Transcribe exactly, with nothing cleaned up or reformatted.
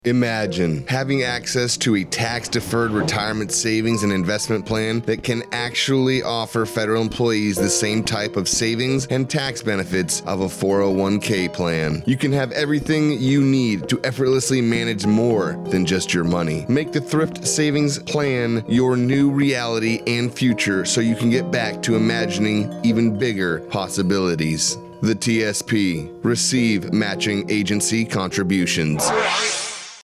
Imagine having access to a tax-deferred retirement savings and investment plan that can actually offer federal employees the same type of savings and tax benefits of a four oh one k plan. You can have everything you need to effortlessly manage more than just your money. Make the Thrift Savings Plan your new reality and future so you can get back to imagining even bigger possibilities. The T S P. Receive matching agency contributions.